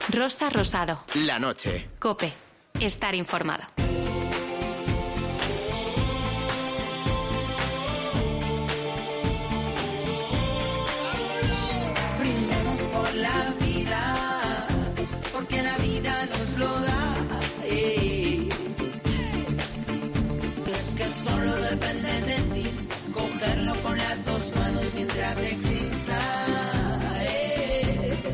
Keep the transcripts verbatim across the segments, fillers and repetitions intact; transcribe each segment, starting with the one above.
Rosa Rosado. La noche. COPE. Estar informado. Brindemos por la vida, porque la vida nos lo da. Eh. Es que solo depende de ti, cogerlo con las dos manos mientras exista. Eh.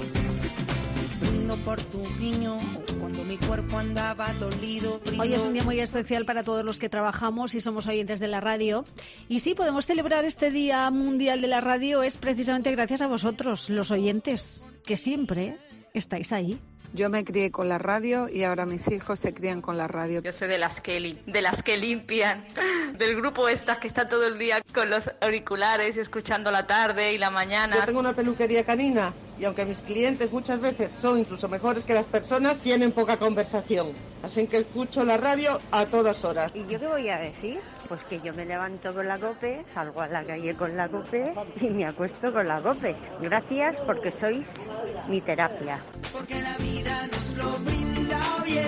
Brindo por tu guiño, cuando mi cuerpo andaba dolido. Brindo... Hoy es un día muy especial para todos los que trabajamos y somos oyentes de la radio. Y sí, podemos celebrar este Día Mundial de la Radio es precisamente gracias a vosotros, los oyentes, que siempre estáis ahí. Yo me crié con la radio y ahora mis hijos se crían con la radio. Yo soy de las que, li- de las que limpian, del grupo estas que está todo el día con los auriculares escuchando la tarde y la mañana. Yo tengo una peluquería canina y aunque mis clientes muchas veces son incluso mejores que las personas, tienen poca conversación. Así que escucho la radio a todas horas. ¿Y yo qué voy a decir? Pues que yo me levanto con la COPE, salgo a la calle con la COPE y me acuesto con la COPE. Gracias porque sois mi terapia. Porque la vida nos lo brinda bien.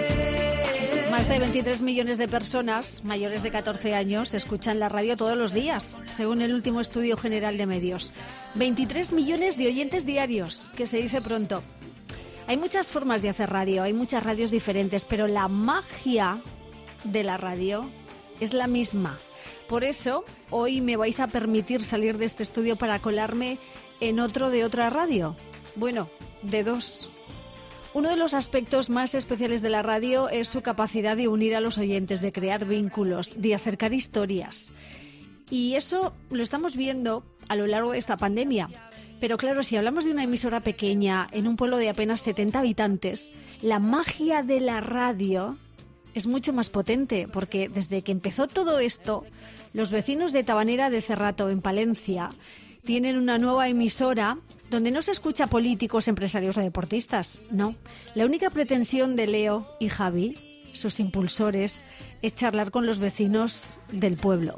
Más de veintitrés millones de personas mayores de catorce años escuchan la radio todos los días, según el último estudio general de medios. veintitrés millones de oyentes diarios, que se dice pronto. Hay muchas formas de hacer radio, hay muchas radios diferentes, pero la magia de la radio es la misma. Por eso, hoy me vais a permitir salir de este estudio para colarme en otro de otra radio. Bueno, de dos. Uno de los aspectos más especiales de la radio es su capacidad de unir a los oyentes, de crear vínculos, de acercar historias. Y eso lo estamos viendo a lo largo de esta pandemia. Pero claro, si hablamos de una emisora pequeña, en un pueblo de apenas setenta habitantes, la magia de la radio es mucho más potente, porque desde que empezó todo esto, los vecinos de Tabanera de Cerrato, en Palencia, tienen una nueva emisora donde no se escucha políticos, empresarios o deportistas, no. La única pretensión de Leo y Javi, sus impulsores, es charlar con los vecinos del pueblo.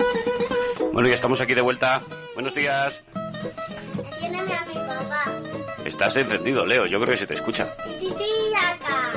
Bueno, ya estamos aquí de vuelta. Buenos días. Enciéndeme a mi papá. Estás encendido, Leo. Yo creo que se te escucha. Titillaca.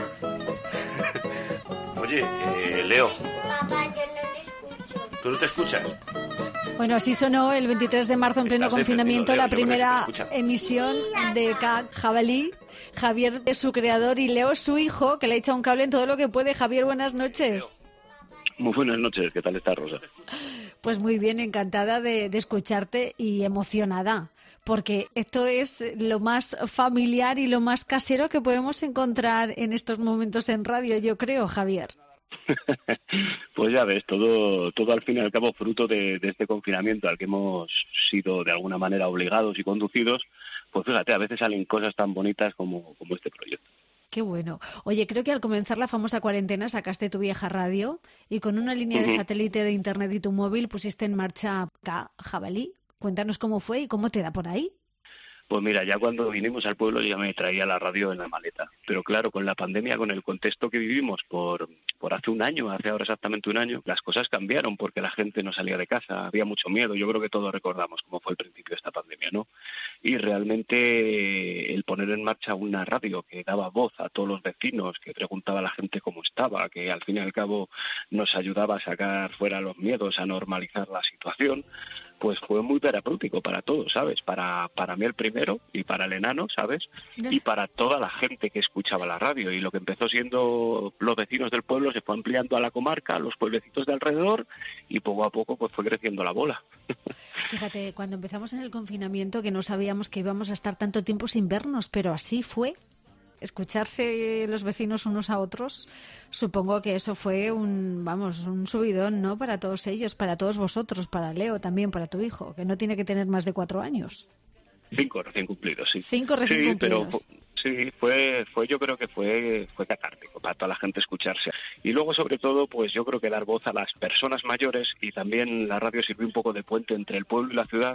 Oye, eh, Leo. Papá, yo no le escucho. ¿Tú no te escuchas? Bueno, así sonó el veintitrés de marzo en pleno Estás confinamiento encendido, la Leo. Yo creo que primera se te escucha. emisión de K Jabalí. Javier es su creador y Leo es su hijo, que le echa un cable en todo lo que puede. Javier, buenas noches. Muy buenas noches. ¿Qué tal estás, Rosa? Pues muy bien, encantada de, de escucharte y emocionada, porque esto es lo más familiar y lo más casero que podemos encontrar en estos momentos en radio, yo creo, Javier. Pues ya ves, todo todo al fin y al cabo fruto de, de este confinamiento al que hemos sido de alguna manera obligados y conducidos. Pues fíjate, a veces salen cosas tan bonitas como, como este proyecto. Qué bueno. Oye, creo que al comenzar la famosa cuarentena sacaste tu vieja radio y con una línea de satélite de internet y tu móvil pusiste en marcha K Jabalí. Cuéntanos cómo fue y cómo te da por ahí. Pues mira, ya cuando vinimos al pueblo ya me traía la radio en la maleta. Pero claro, con la pandemia, con el contexto que vivimos por, por hace un año, hace ahora exactamente un año, las cosas cambiaron porque la gente no salía de casa, había mucho miedo. Yo creo que todos recordamos cómo fue el principio de esta pandemia, ¿no? Y realmente el poner en marcha una radio que daba voz a todos los vecinos, que preguntaba a la gente cómo estaba, que al fin y al cabo nos ayudaba a sacar fuera los miedos, a normalizar la situación, pues fue muy terapéutico para todos, ¿sabes? Para, para mí el primero y para el enano, ¿sabes? Y para toda la gente que escuchaba la radio. Y lo que empezó siendo los vecinos del pueblo se fue ampliando a la comarca, a los pueblecitos de alrededor y poco a poco pues fue creciendo la bola. Fíjate, cuando empezamos en el confinamiento que no sabíamos que íbamos a estar tanto tiempo sin vernos, pero así fue. Escucharse los vecinos unos a otros, supongo que eso fue un, vamos, un subidón, ¿no? Para todos ellos, para todos vosotros, para Leo también, para tu hijo, que no tiene que tener más de cuatro años. Cinco recién cumplidos, sí. Cinco recién sí, cumplidos. Pero sí, fue, fue, yo creo que fue, fue catártico para toda la gente escucharse. Y luego, sobre todo, pues yo creo que dar voz a las personas mayores y también la radio sirvió un poco de puente entre el pueblo y la ciudad,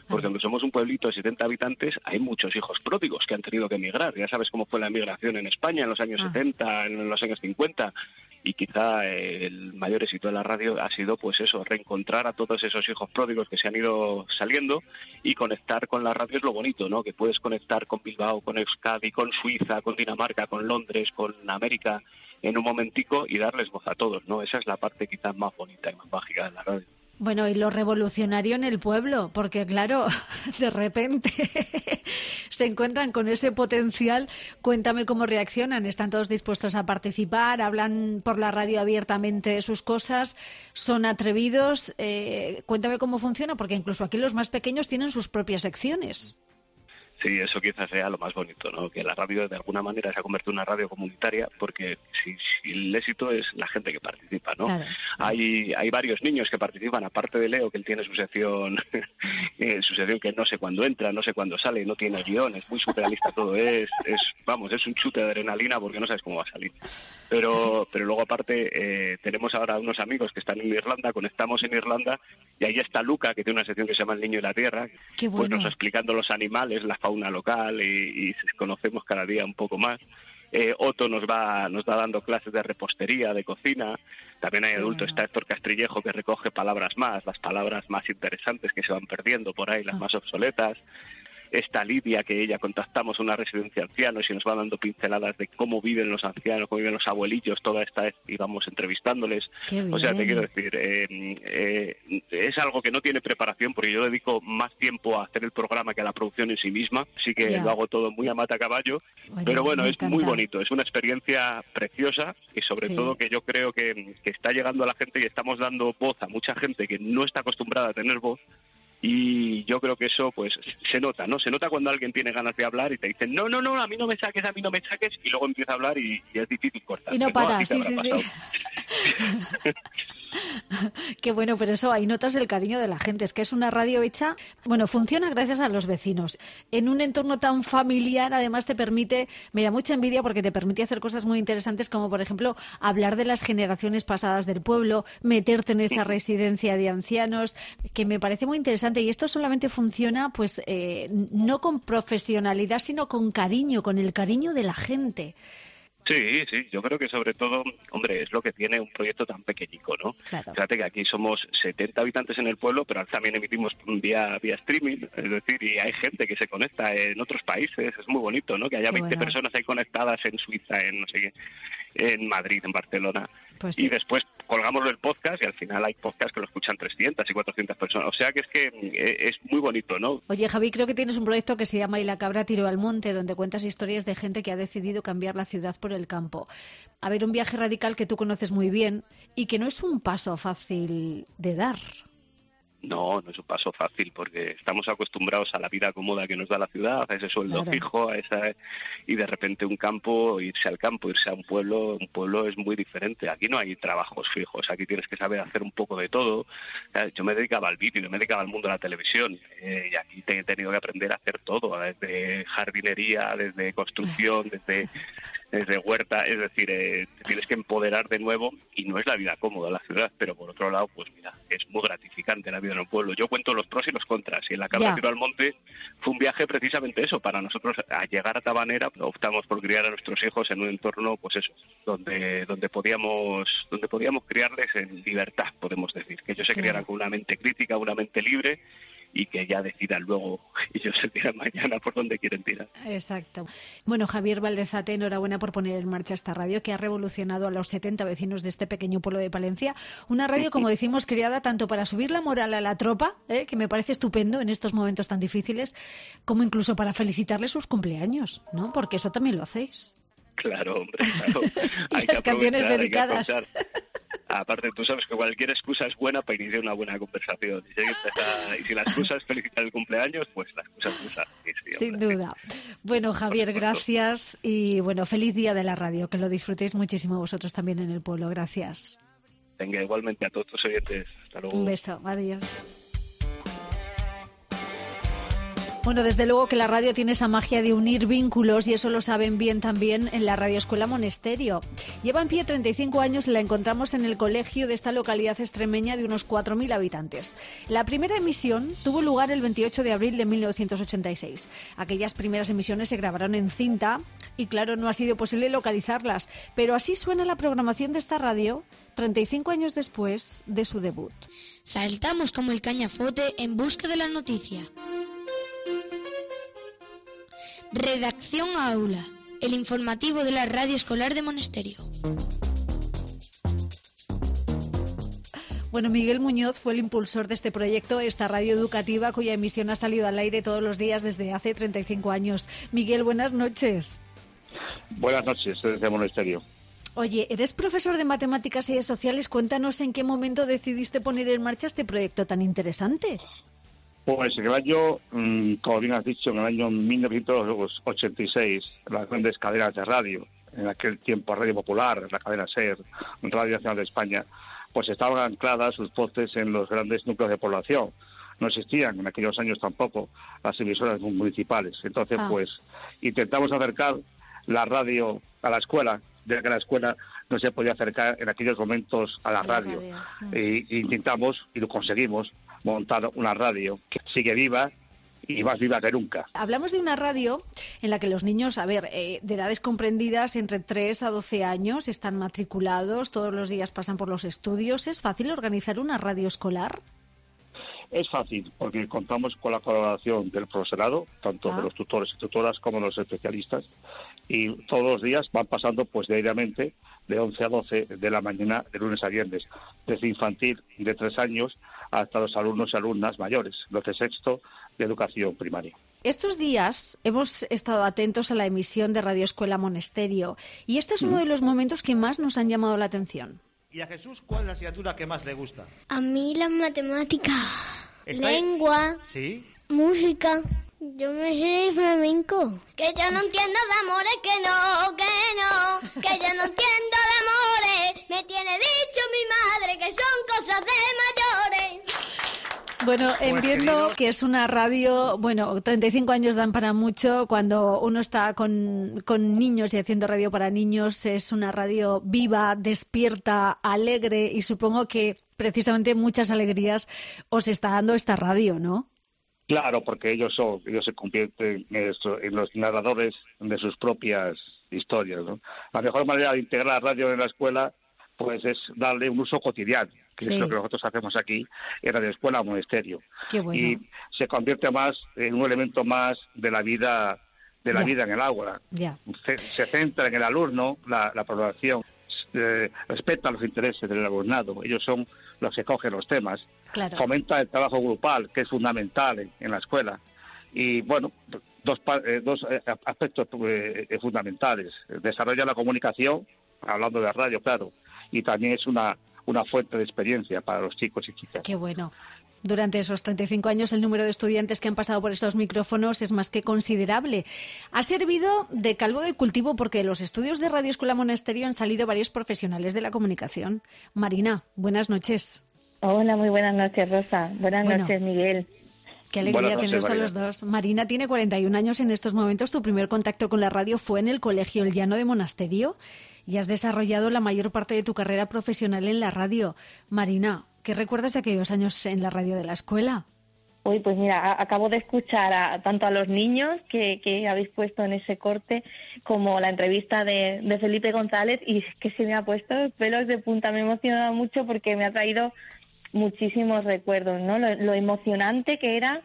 Porque aunque somos un pueblito de setenta habitantes, hay muchos hijos pródigos que han tenido que emigrar. Ya sabes cómo fue la emigración en España en los años ah. setenta, en los años cincuenta. Y quizá eh, el mayor éxito de la radio ha sido, pues eso, reencontrar a todos esos hijos pródigos que se han ido saliendo y conectar con la radio es lo bonito, ¿no? Que puedes conectar con Bilbao, con Euskadi, con Suiza, con Dinamarca, con Londres, con América en un momentico y darles voz a todos, ¿no? Esa es la parte quizás más bonita y más mágica de la radio. Bueno, y lo revolucionario en el pueblo, porque claro, de repente se encuentran con ese potencial. Cuéntame cómo reaccionan, ¿están todos dispuestos a participar? ¿Hablan por la radio abiertamente de sus cosas? ¿Son atrevidos? Eh, cuéntame cómo funciona, porque incluso aquí los más pequeños tienen sus propias secciones. Sí, eso quizás sea lo más bonito, ¿no? Que la radio de alguna manera se ha convertido en una radio comunitaria, porque si, si el éxito es la gente que participa, ¿no? Claro. Hay hay varios niños que participan, aparte de Leo, que él tiene su sección, eh, su sección que no sé cuándo entra, no sé cuándo sale, no tiene guión, es muy surrealista todo, es, es vamos, es un chute de adrenalina porque no sabes cómo va a salir. Pero pero luego aparte eh, tenemos ahora unos amigos que están en Irlanda, conectamos en Irlanda, y ahí está Luca, que tiene una sección que se llama El Niño y la Tierra, Qué bueno. pues nos explicando los animales, la fauna local y, y conocemos cada día un poco más. Eh, Otto nos va nos va dando clases de repostería, de cocina. También hay adultos, está Héctor Castrillejo, que recoge palabras más, las palabras más interesantes que se van perdiendo por ahí, las más obsoletas. Está Lidia, que ella contactamos una residencia de ancianos y nos va dando pinceladas de cómo viven los ancianos, cómo viven los abuelillos, toda esta vez íbamos entrevistánolles. O sea, te quiero decir, eh, eh, es algo que no tiene preparación, porque yo dedico más tiempo a hacer el programa que a la producción en sí misma, así que yeah. lo hago todo muy a mata caballo, Oye, pero bueno, es encanta. Muy bonito, es una experiencia preciosa y sobre sí. todo que yo creo que, que está llegando a la gente y estamos dando voz a mucha gente que no está acostumbrada a tener voz. Y yo creo que eso, pues, se nota, ¿no? Se nota cuando alguien tiene ganas de hablar y te dicen, no, no, no, a mí no me saques, a mí no me saques, y luego empieza a hablar y, y es difícil cortar. Y no para, sí, sí, sí. Qué bueno, pero eso, ahí notas el cariño de la gente. Es que es una radio hecha, bueno, funciona gracias a los vecinos. En un entorno tan familiar, además te permite, me da mucha envidia porque te permite hacer cosas muy interesantes como, por ejemplo, hablar de las generaciones pasadas del pueblo, meterte en esa residencia de ancianos, que me parece muy interesante. Y esto solamente funciona, pues, eh, no con profesionalidad, sino con cariño, con el cariño de la gente. Sí, sí, yo creo que sobre todo, hombre, es lo que tiene un proyecto tan pequeñico, ¿no? Claro. Fíjate que aquí somos setenta habitantes en el pueblo, pero también emitimos vía vía streaming, es decir, y hay gente que se conecta en otros países, es muy bonito, ¿no? Que haya qué veinte bueno. personas ahí conectadas en Suiza, en no sé qué, en Madrid, en Barcelona. Pues sí. Y después colgamos el podcast y al final hay podcasts que lo escuchan trescientas y cuatrocientas personas. O sea que es que es muy bonito, ¿no? Oye, Javi, creo que tienes un proyecto que se llama Y la cabra tiró al monte, donde cuentas historias de gente que ha decidido cambiar la ciudad por el campo. A ver, un viaje radical que tú conoces muy bien y que no es un paso fácil de dar. No, no es un paso fácil porque estamos acostumbrados a la vida cómoda que nos da la ciudad, a ese sueldo claro. fijo, a esa y de repente un campo, irse al campo, irse a un pueblo, un pueblo es muy diferente. Aquí no hay trabajos fijos, aquí tienes que saber hacer un poco de todo. Yo me dedicaba al vídeo, yo me dedicaba al mundo de la televisión eh, y aquí te, he tenido que aprender a hacer todo, desde jardinería, desde construcción, desde desde huerta, es decir, eh, te tienes que empoderar de nuevo y no es la vida cómoda la ciudad, pero por otro lado, pues mira, es muy gratificante la vida en el pueblo. Yo cuento los pros y los contras y en la cabra tiró al monte fue un viaje precisamente eso, para nosotros a llegar a Tabanera optamos por criar a nuestros hijos en un entorno, pues eso, donde donde podíamos donde podíamos criarles en libertad, podemos decir, que ellos se criaran con una mente crítica, una mente libre y que ya decidan luego ellos se tiran mañana por donde quieren tirar. Exacto. Bueno, Javier Valdezate, enhorabuena por poner en marcha esta radio que ha revolucionado a los setenta vecinos de este pequeño pueblo de Palencia. Una radio, como decimos, creada tanto para subir la moral a la tropa, ¿eh? que me parece estupendo en estos momentos tan difíciles, como incluso para felicitarles sus cumpleaños, ¿no? Porque eso también lo hacéis. Claro, hombre, claro. Y hay las canciones dedicadas. Aparte, tú sabes que cualquier excusa es buena para iniciar una buena conversación. Y si, empezar, y si la excusa es felicitar el cumpleaños, pues la excusa es usar. Sí, sí, sin duda. Bueno, Javier, gracias. Y bueno, feliz día de la radio. Que lo disfrutéis muchísimo vosotros también en el pueblo. Gracias. Venga, igualmente a todos los oyentes. Hasta luego. Un beso. Adiós. Bueno, desde luego que la radio tiene esa magia de unir vínculos y eso lo saben bien también en la Radio Escuela Monesterio. Lleva en pie treinta y cinco años y la encontramos en el colegio de esta localidad extremeña de unos cuatro mil habitantes. La primera emisión tuvo lugar el veintiocho de abril de mil novecientos ochenta y seis. Aquellas primeras emisiones se grabaron en cinta y claro, no ha sido posible localizarlas, pero así suena la programación de esta radio treinta y cinco años después de su debut. Saltamos como el cañafote en busca de la noticia. Redacción Aula, el informativo de la Radio Escolar de Monesterio. Bueno, Miguel Muñoz fue el impulsor de este proyecto, esta radio educativa cuya emisión ha salido al aire todos los días desde hace treinta y cinco años. Miguel, buenas noches. Buenas noches, desde Monesterio. Oye, eres profesor de matemáticas y de sociales. Cuéntanos en qué momento decidiste poner en marcha este proyecto tan interesante. Pues en el año, como bien has dicho, en el año mil novecientos ochenta y seis, las grandes cadenas de radio, en aquel tiempo Radio Popular, la cadena SER, Radio Nacional de España, pues estaban ancladas sus voces en los grandes núcleos de población. No existían en aquellos años tampoco las emisoras municipales. Entonces, ah. pues intentamos acercar la radio a la escuela, ya que la escuela no se podía acercar en aquellos momentos a la, a la radio. radio. E, e intentamos, y lo conseguimos, montar una radio que sigue viva y más viva que nunca. Hablamos de una radio en la que los niños, a ver, eh, de edades comprendidas entre tres a doce años, están matriculados, todos los días pasan por los estudios. ¿Es fácil organizar una radio escolar? Es fácil, porque contamos con la colaboración del profesorado, tanto ah. de los tutores y tutoras como de los especialistas, y todos los días van pasando pues diariamente de once a doce de la mañana, de lunes a viernes, desde infantil de tres años hasta los alumnos y alumnas mayores, los de sexto de educación primaria. Estos días hemos estado atentos a la emisión de Radio Escuela Monesterio, y este es uno mm. de los momentos que más nos han llamado la atención. ¿Y a Jesús cuál es la asignatura que más le gusta? A mí la matemática, ¿Está lengua, ahí? ¿Sí? música. Yo me sé flamenco. Que yo no entiendo de amores, que no, que no. Que yo no entiendo de amores. Me tiene dicho mi madre que son cosas de mayores. Bueno, entiendo que es una radio, bueno, treinta y cinco años dan para mucho. Cuando uno está con, con niños y haciendo radio para niños, es una radio viva, despierta, alegre, y supongo que precisamente muchas alegrías os está dando esta radio, ¿no? Claro, porque ellos son, ellos se convierten en, esto, en los narradores de sus propias historias, ¿no? La mejor manera de integrar la radio en la escuela, pues, es darle un uso cotidiano, que sí. es lo que nosotros hacemos aquí en Radio Escuela Monesterio. Qué bueno. Y se convierte más en un elemento más de la vida, de la ya. vida en el aula. Ya. Se, se centra en el alumno, la, la programación. Eh, respeta los intereses del alumnado, ellos son los que cogen los temas, claro. fomenta el trabajo grupal, que es fundamental en, en la escuela, y bueno, dos, eh, dos eh, aspectos eh, fundamentales: desarrolla la comunicación, hablando de radio, claro, y también es una, una fuente de experiencia para los chicos y chicas. Qué bueno. Durante esos treinta y cinco años, el número de estudiantes que han pasado por estos micrófonos es más que considerable. Ha servido de caldo de cultivo porque de los estudios de Radio Escuela Monesterio han salido varios profesionales de la comunicación. Marina, buenas noches. Hola, muy buenas noches, Rosa. Buenas bueno, noches, Miguel. Qué alegría teneros a los dos. Marina tiene cuarenta y un años en estos momentos. Tu primer contacto con la radio fue en el Colegio El Llano de Monasterio y has desarrollado la mayor parte de tu carrera profesional en la radio. Marina, ¿qué recuerdas de aquellos años en la radio de la escuela? Uy, pues mira, a, acabo de escuchar a, tanto a los niños que, que habéis puesto en ese corte como la entrevista de, de Felipe González, y es que se me ha puesto los pelos de punta. Me ha emocionado mucho porque me ha traído muchísimos recuerdos, ¿no? Lo, lo emocionante que era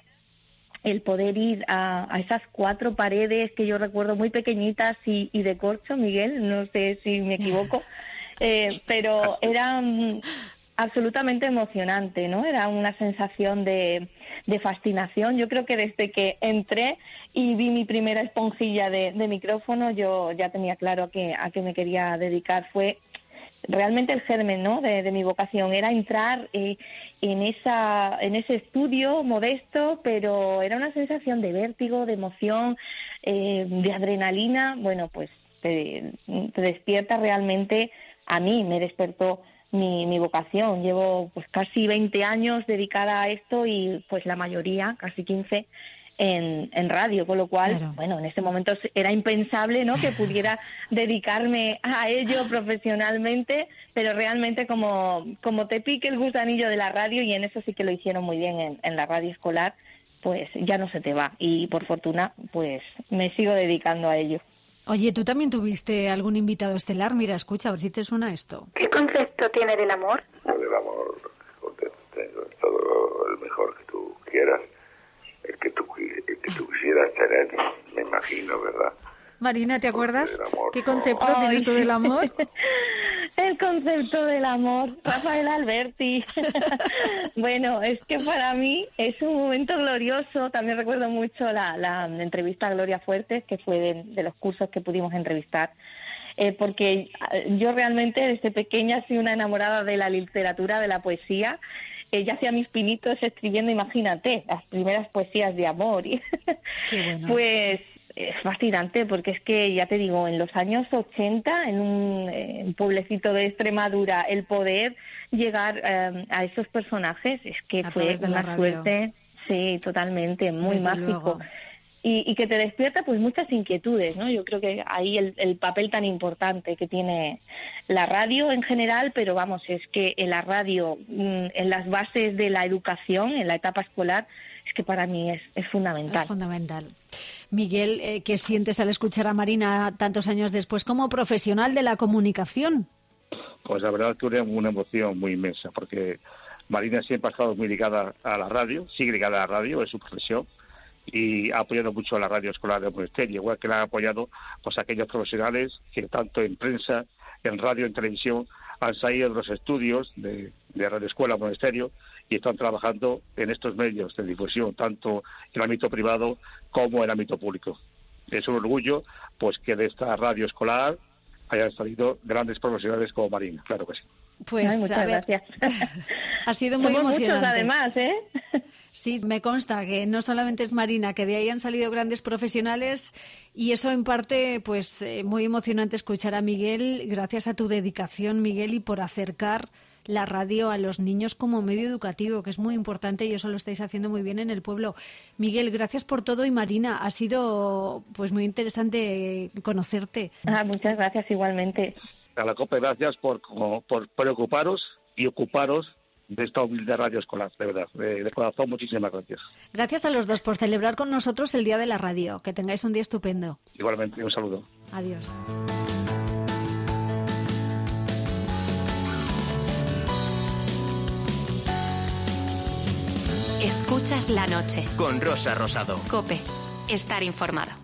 el poder ir a, a esas cuatro paredes que yo recuerdo muy pequeñitas y, y de corcho, Miguel, no sé si me equivoco, eh, pero era absolutamente emocionante, ¿no? Era una sensación de, de fascinación. Yo creo que desde que entré y vi mi primera esponjilla de, de micrófono, yo ya tenía claro a qué, a qué me quería dedicar. Fue realmente el germen, ¿no?, de, de mi vocación. Era entrar eh, en esa en ese estudio modesto, pero era una sensación de vértigo, de emoción, eh, de adrenalina. Bueno, pues te, te despierta realmente. A mí me despertó mi, mi vocación. Llevo pues casi veinte años dedicada a esto y pues la mayoría, casi quince, en, en radio, con lo cual, Claro. bueno, en ese momento era impensable, ¿no?, que pudiera dedicarme a ello profesionalmente, pero realmente como, como te pique el gusanillo de la radio, y en eso sí que lo hicieron muy bien en, en la radio escolar, pues ya no se te va, y por fortuna, pues me sigo dedicando a ello. Oye, ¿tú también tuviste algún invitado estelar? Mira, escucha, a ver si te suena esto. ¿Qué concepto tiene del amor? Del amor, tengo todo el mejor que tú quieras, el que tú, el que tú quisieras tener, me imagino, ¿verdad? Marina, ¿te acuerdas? el amor, ¿Qué concepto Ay. tienes tú del amor? El concepto del amor, Rafael Alberti. Bueno, es que para mí es un momento glorioso. También recuerdo mucho la, la entrevista a Gloria Fuertes, que fue de, de los cursos que pudimos entrevistar, eh, porque yo realmente desde pequeña he sido una enamorada de la literatura, de la poesía. Eh, ya hacía mis pinitos escribiendo, imagínate, las primeras poesías de amor. Qué bueno. Pues es fascinante, porque es que, ya te digo, en los años ochenta, en un, eh, un pueblecito de Extremadura, el poder llegar eh, a esos personajes, es que A fue través de la una radio. suerte, sí, totalmente, muy Desde mágico. luego. Y, y que te despierta pues muchas inquietudes, ¿no? Yo creo que ahí el, el papel tan importante que tiene la radio en general, pero vamos, es que en la radio, en las bases de la educación, en la etapa escolar, es que para mí es, es fundamental. Es fundamental. Miguel, eh, ¿qué sientes al escuchar a Marina tantos años después como profesional de la comunicación? Pues la verdad que una, una emoción muy inmensa, porque Marina siempre ha estado muy ligada a la radio, sigue ligada a la radio, es su profesión, y ha apoyado mucho a la radio escolar de Monasterio, igual que la han apoyado pues aquellos profesionales que tanto en prensa, en radio, en televisión, han salido de los estudios de, de Radio Escuela Monasterio y están trabajando en estos medios de difusión, tanto en el ámbito privado como en el ámbito público. Es un orgullo pues que de esta radio escolar hayan salido grandes profesionales como Marina, claro que sí. Pues Ay, muchas a ver, gracias. ha sido muy Somos muchos, emocionante. además, ¿eh? Sí, me consta que no solamente es Marina, que de ahí han salido grandes profesionales, y eso en parte, pues eh, muy emocionante escuchar a Miguel, gracias a tu dedicación, Miguel, y por acercar la radio a los niños como medio educativo, que es muy importante, y eso lo estáis haciendo muy bien en el pueblo. Miguel, gracias por todo, y Marina, ha sido pues muy interesante conocerte. Ah, muchas gracias igualmente. A la COPE, gracias por, como, por preocuparos y ocuparos de esta humilde radio escolar, de verdad, de, de corazón, muchísimas gracias. Gracias a los dos por celebrar con nosotros el Día de la Radio. Que tengáis un día estupendo. Igualmente, un saludo. Adiós. Escuchas la noche. Con Rosa Rosado. COPE. Estar informado.